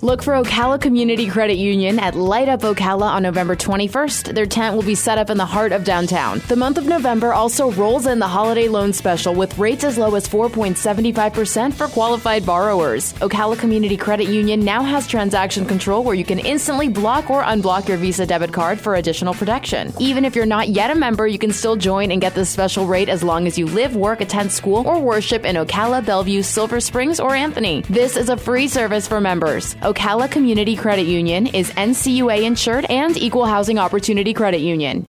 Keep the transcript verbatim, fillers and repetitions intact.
Look for Ocala Community Credit Union at Light Up Ocala on November twenty-first. Their tent will be set up in the heart of downtown. The month of November also rolls in the holiday loan special with rates as low as four point seven five percent for qualified borrowers. Ocala Community Credit Union now has transaction control where you can instantly block or unblock your Visa debit card for additional protection. Even if you're not yet a member, you can still join and get this special rate as long as you live, work, attend school, or worship in Ocala, Bellevue, Silver Springs, or Anthony. This is a free service for members. Ocala Community Credit Union is N C U A insured and Equal Housing Opportunity Credit Union.